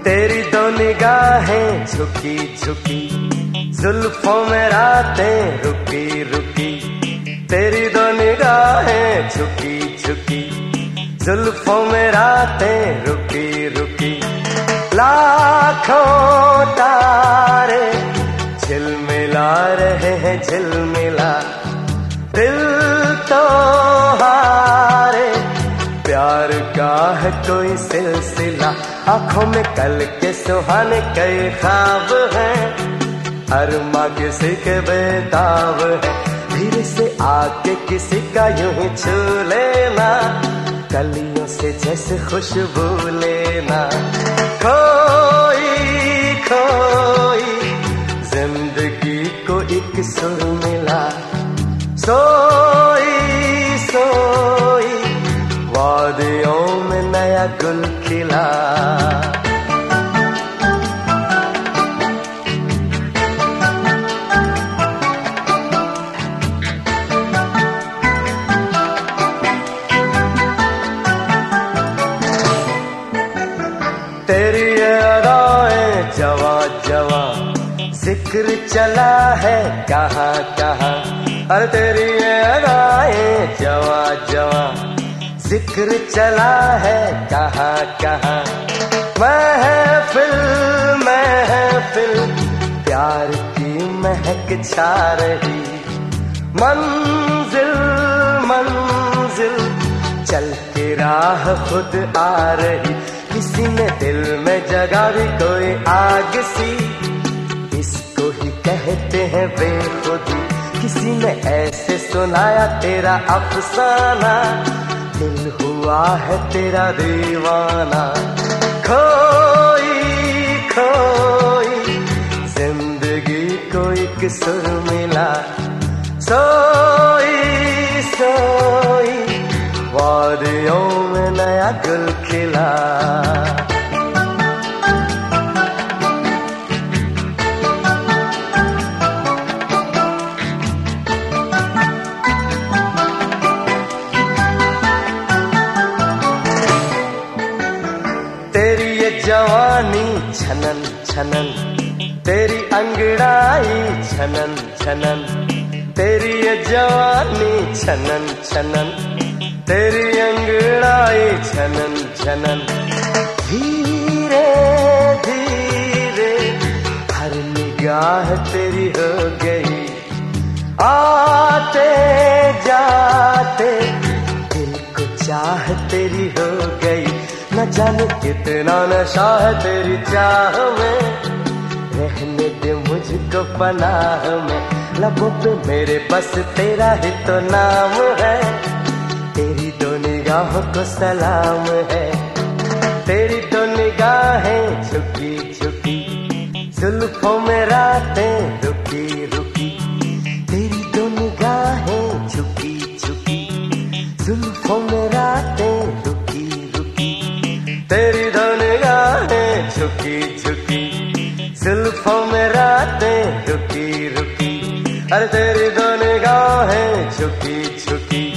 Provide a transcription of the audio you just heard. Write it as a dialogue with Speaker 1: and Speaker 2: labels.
Speaker 1: तेरी दो निगाहें झुकी झुकी, जुल्फों में रातें रुकी रुकी। तेरी दो निगाहें झुकी झुकी, जुल्फों में रातें रुकी रुकी। लाखों तारे झिलमिला रहे हैं झिलमिला, दिल तो हारे प्यार का है कोई सिलसिला। आंखों में कल के सुहाने कई ख्वाब हैं, अरमा किसी के बेताब है। धीरे से आके किसी का यूं ही छू लेना, कलियों से जैसे खुशबू लेना। खोई खोई जिंदगी को एक सुर मिला, सोई सोई वादियों में नया गुल खिला। तेरी ये अदाएं जवा जवा, जिक्र चला है कहाँ कहाँ। अरे तेरी ये अदाएं जवा जवा, जिक्र चला है कहाँ कहाँ। महफिल महफिल प्यार की महक छा रही, मंजिल मंजिल चल के राह खुद आ रही। किसी ने दिल में जगा भी कोई आग सी, इसको ही कहते हैं बेखुदी। किसी ने ऐसे सुनाया तेरा अफसाना, दिल हुआ है तेरा दीवाना। खोई खोई जिंदगी को एक सुर मिला, सोई सोई वादियों में नया गुल खिला। तेरी ये जवानी छनन छनन, तेरी अंगड़ाई छनन छनन। तेरी ये जवानी छनन छनन, तेरी अंगड़ाई छनन छनन। धीरे धीरे हर निगाह तेरी हो गई, आते जाते दिल को चाह तेरी हो गई। न जाने कितना नशा है तेरी चाह में, रहने दे मुझको पनाह में। लबों पे मेरे बस तेरा ही तो नाम है, तेरी दो निगाहों को सलाम है। तेरी दो निगाहें झुकी झुकी, जुल्फों में रातें रुकी रुकी। तेरी दो निगाहें झुकी झुकी, जुल्फों में रातें रुकी रुकी। तेरी दो निगाहें झुकी झुकी, जुल्फों में रातें रुकी रुकी। अरे तेरी दो निगाहें झुकी झुकी,